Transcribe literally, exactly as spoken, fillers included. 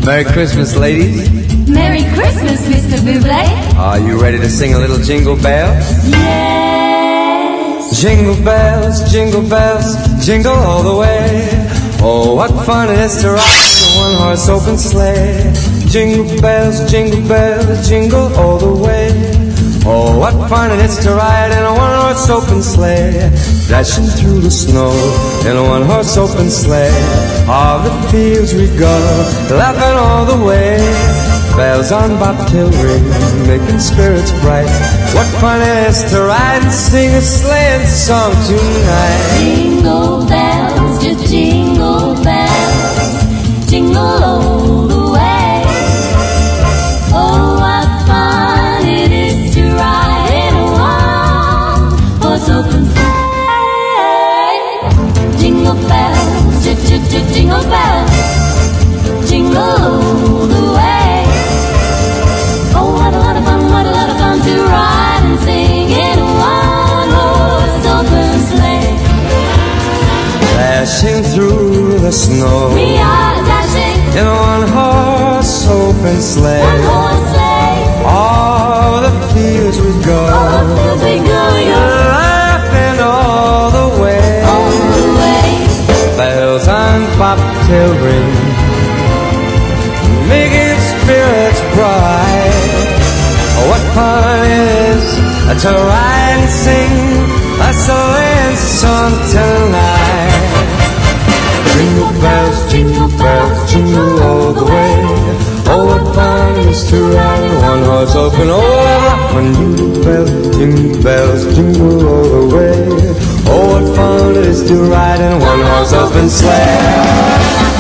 Merry Christmas, ladies. Merry Christmas, Mister Bublé. Are you ready to sing a little jingle bells? Yes. Jingle bells, jingle bells, jingle all the way. Oh, what fun it is to ride in a one-horse open sleigh. Jingle bells, jingle bells, jingle all the way. Oh, what fun it is to ride in a one-horse open sleigh. Dashing through the snow in a one-horse open sleigh. All the fields we go, laughing all the way. Bells on bobtail ring, making spirits bright. What fun it is to ride and sing a sleighing song tonight. Jingle bells, just jingle bells, jingle all the way. Oh, what fun it is to ride in a one-horse open sleigh. Jingle bells, just jingle bells, jingle all the way. Oh, what a lot of fun, what a lot of fun to ride and sing in a one-horse open sleigh. Dashing through the snow, We are dashing in a one-horse open sleigh. one-horse sleigh. All the fields we go, All the fields we go, yeah, laughing all the way. all the way. Bells on bobtail ring, making spirits bright. Oh, what fun it is to ride and sing a sleighing song tonight. Jingle bells, jingle bells, jingle all the way. Oh, what fun it is to ride in one horse open. Oh, what fun, jingle bells, jingle bells, jingle all the way. Oh, what fun it is to ride in one horse open sleigh.